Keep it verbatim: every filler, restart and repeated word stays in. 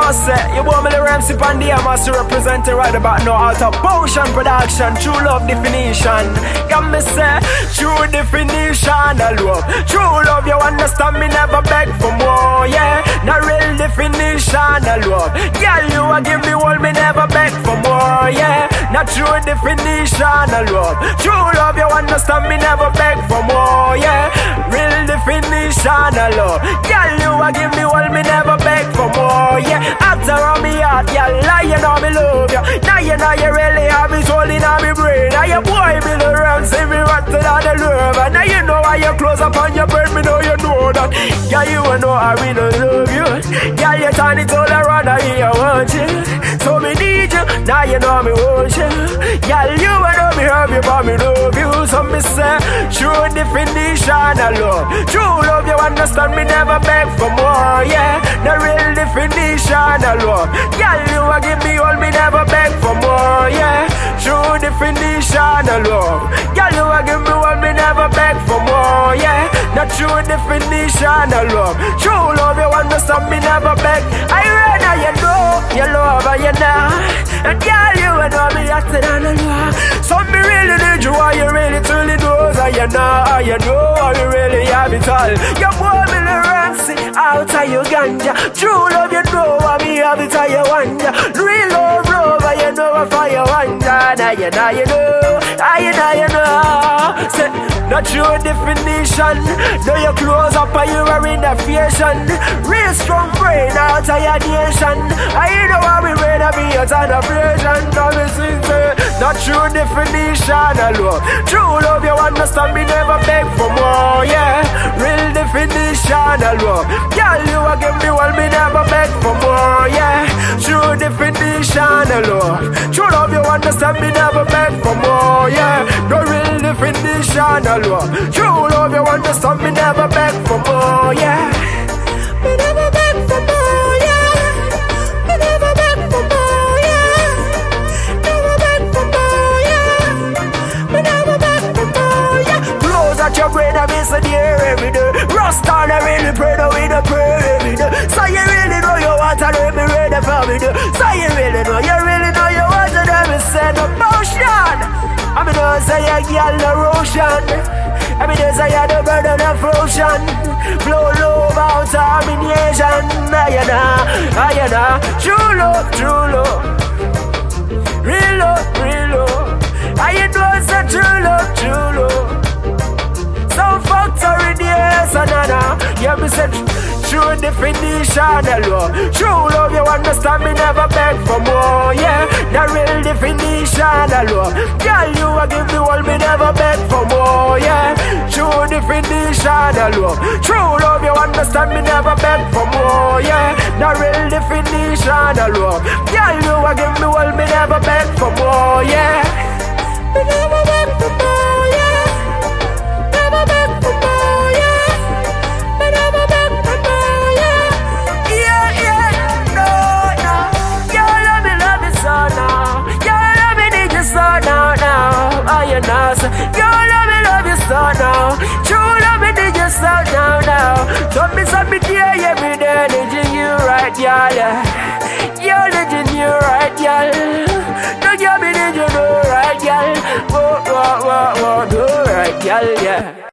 must say, you want me the Ramsey Pandy, I must represent it right about now. Out of potion production, true love definition. Got me say, true definition of love. True love, you understand me, never beg for more, yeah. Not real definition of love. Girl, you a give me all, me never beg for more, yeah. Not true definition of love. True love, you understand me, never beg for more, yeah. Real definition of love. Girl, you a give me all, me never beg for more, yeah. After all me heart, girl, now you know me love you. Now you know you really have me soul in my brain. Now you boy me the round, say me rattle all the love. And now you know how you close up on your bird, me know you know that. Girl, you know I really love you. Girl, you turn it all around, I hear you want you. So me need you, now you know me want you. Girl, you know me love you, but me love you. So me say, true definition of love. True love, you understand me, never beg for more, yeah. The real definition of love. Girl, you a give me all, me never beg for more, yeah. True definition of love. Girl, you a give me all, me never beg for more, yeah. The true definition of love. True love, you understand me, never beg. I rather you know, you love and you know. And girl, you know me acting on the law. So me really need you, are you really truly knows? And you know, and you know, how you really have it all. You want me to Ramsey out of Uganda. True love, you know, and me have it all you wonder. Real love, love, and you know if I wonder. Now you know, you know, and you know, you know. Say, not true definition. Now you close up and you are in a fashion. Real strong brain out of your nation. And you know how we ready be out of the version. Now me sing say, not true definition of love. True love, you understand me, never beg for more, yeah. Real definition of love. Girl, you a give me one, me never beg for more, yeah. True definition of love. True love, you understand me, never beg for more, yeah. No real definition of love. True love, you understand me, never beg for more, yeah. Me never beg for more, yeah. Me never beg for more, yeah. Never beg for more, yeah. Me never beg for more, yeah. Close at your brain, I miss a dear every day. Rust on, I really pray, no, we don't pray every day. So you really know you want to let me ready for me, do. So you really know, you really know you want to let me send a motion. I mean, don't say a girl no Russian. I mean, don't say a the bird on a ocean. Flow love out of me nation. I know, I know. True love, true love. Real love, real love. I know it's a true love, true love. Some factory days, and I yeah, me said true definition of love. True love, you understand me, never beg for more, yeah. The real definition of love. Girl, you a give me all, me never beg for more, yeah. True definition of love. True love, you understand me, never beg for more, yeah. The real definition of love. Girl, you a give me all, me never beg for more, yeah. Me never beg for more, yeah. Never beg for more, yeah. Me never beg for more, yeah. Yeah, yeah, no, no. You love me, love me so now. You love me, need you so now, now. Oh, you know, so you love me, love you so now. True love me, need you so now, now. Tell me something dear every day, need you right, y'all, yeah. You need you right, y'all. No, you me need you know right, y'all. Whoa, whoa, whoa, whoa, do right, y'all, yeah.